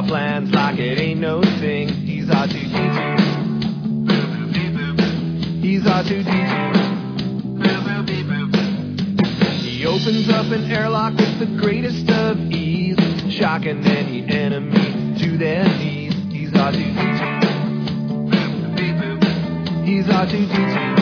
plans like it ain't no thing. He's R2-D2. He's R2-D2. He opens up an airlock with the greatest of ease, shocking any enemy to their knees. He's R2-D2. He's R2-D2.